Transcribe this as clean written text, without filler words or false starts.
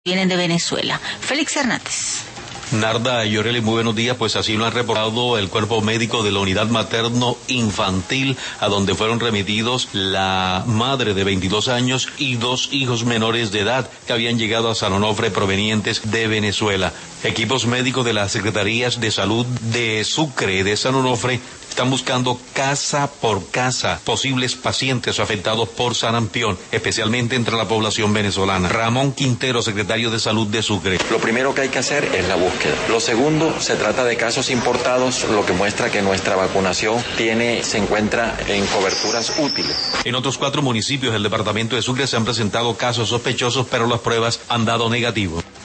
Vienen de Venezuela. Félix Hernández. Narda y Yoreli, muy buenos días. Pues así lo han reportado el cuerpo médico de la unidad materno-infantil, a donde fueron remitidos la madre de 22 años y 2 hijos menores de edad que habían llegado a San Onofre provenientes de Venezuela. Equipos médicos de las Secretarías de Salud de Sucre, de San Onofre, están buscando casa por casa posibles pacientes afectados por sarampión, especialmente entre la población venezolana. Ramón Quintero, secretario de Salud de Sucre. Lo primero que hay que hacer es la búsqueda. Lo segundo, se trata de casos importados, lo que muestra que nuestra vacunación se encuentra en coberturas útiles. En otros 4 municipios del departamento de Sucre se han presentado casos sospechosos, pero las pruebas han dado negativo.